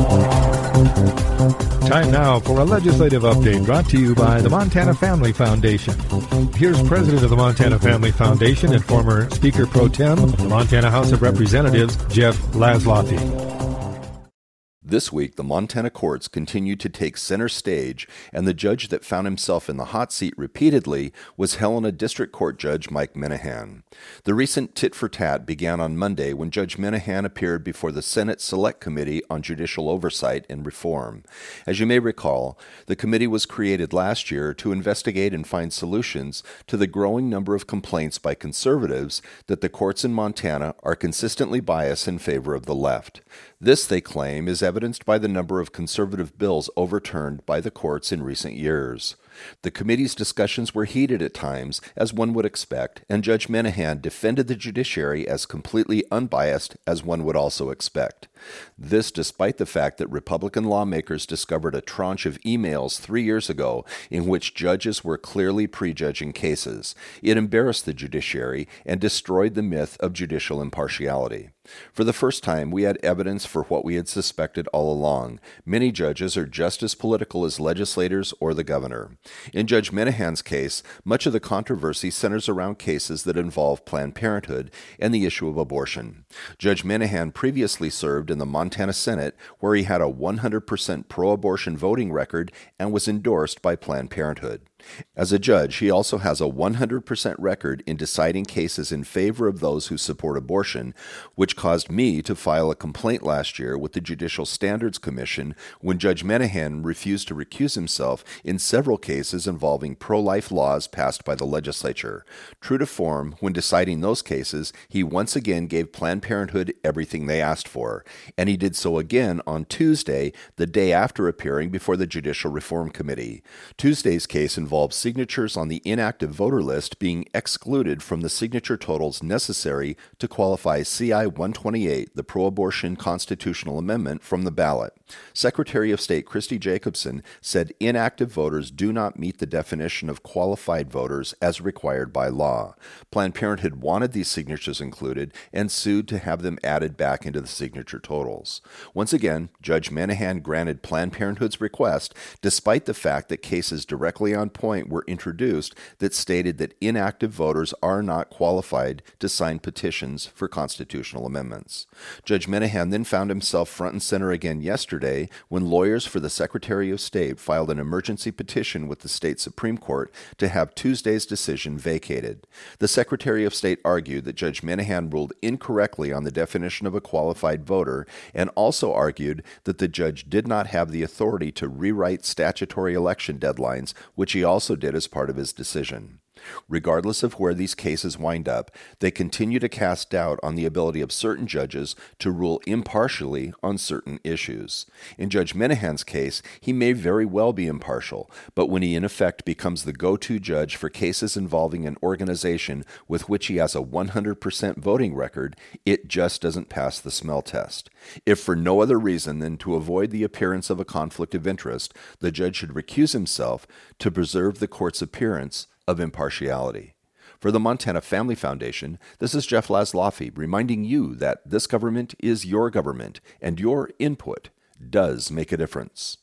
Time now for a legislative update brought to you by the Montana Family Foundation. Here's President of the Montana Family Foundation and former Speaker Pro Tem of the Montana House of Representatives, Jeff Laszloffy. This week, the Montana courts continued to take center stage, and the judge that found himself in the hot seat repeatedly was Helena District Court Judge Mike Minahan. The recent tit-for-tat began on Monday when Judge Minahan appeared before the Senate Select Committee on Judicial Oversight and Reform. As you may recall, the committee was created last year to investigate and find solutions to the growing number of complaints by conservatives that the courts in Montana are consistently biased in favor of the left. This, they claim, is evidenced by the number of conservative bills overturned by the courts in recent years. The committee's discussions were heated at times, as one would expect, and Judge Minahan defended the judiciary as completely unbiased as one would also expect. This despite the fact that Republican lawmakers discovered a tranche of emails 3 years ago in which judges were clearly prejudging cases. It embarrassed the judiciary and destroyed the myth of judicial impartiality. For the first time, we had evidence for what we had suspected all along. Many judges are just as political as legislators or the governor. In Judge Minahan's case, much of the controversy centers around cases that involve Planned Parenthood and the issue of abortion. Judge Minahan previously served in the Montana Senate, where he had a 100% pro-abortion voting record and was endorsed by Planned Parenthood. As a judge, he also has a 100% record in deciding cases in favor of those who support abortion, which caused me to file a complaint last year with the Judicial Standards Commission when Judge Minahan refused to recuse himself in several cases involving pro-life laws passed by the legislature. True to form, when deciding those cases, he once again gave Planned Parenthood everything they asked for, and he did so again on Tuesday, the day after appearing before the Judicial Reform Committee. Tuesday's case involved signatures on the inactive voter list being excluded from the signature totals necessary to qualify CI 128, the pro-abortion constitutional amendment, from the ballot. Secretary of State Christy Jacobson said inactive voters do not meet the definition of qualified voters as required by law. Planned Parenthood wanted these signatures included and sued to have them added back into the signature totals. Once again, Judge Minahan granted Planned Parenthood's request, despite the fact that cases directly on point were introduced that stated that inactive voters are not qualified to sign petitions for constitutional amendments. Judge Minahan then found himself front and center again yesterday when lawyers for the Secretary of State filed an emergency petition with the state Supreme Court to have Tuesday's decision vacated. The Secretary of State argued that Judge Minahan ruled incorrectly on the definition of a qualified voter and also argued that the judge did not have the authority to rewrite statutory election deadlines, which he also did as part of his decision. Regardless of where these cases wind up, they continue to cast doubt on the ability of certain judges to rule impartially on certain issues. In Judge Minahan's case, he may very well be impartial, but when he in effect becomes the go-to judge for cases involving an organization with which he has a 100% voting record, it just doesn't pass the smell test. If for no other reason than to avoid the appearance of a conflict of interest, the judge should recuse himself to preserve the court's appearance of impartiality. For the Montana Family Foundation, this is Jeff Laszloffy reminding you that this government is your government and your input does make a difference.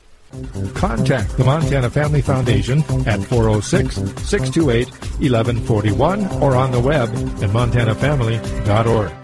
Contact the Montana Family Foundation at 406-628-1141 or on the web at montanafamily.org.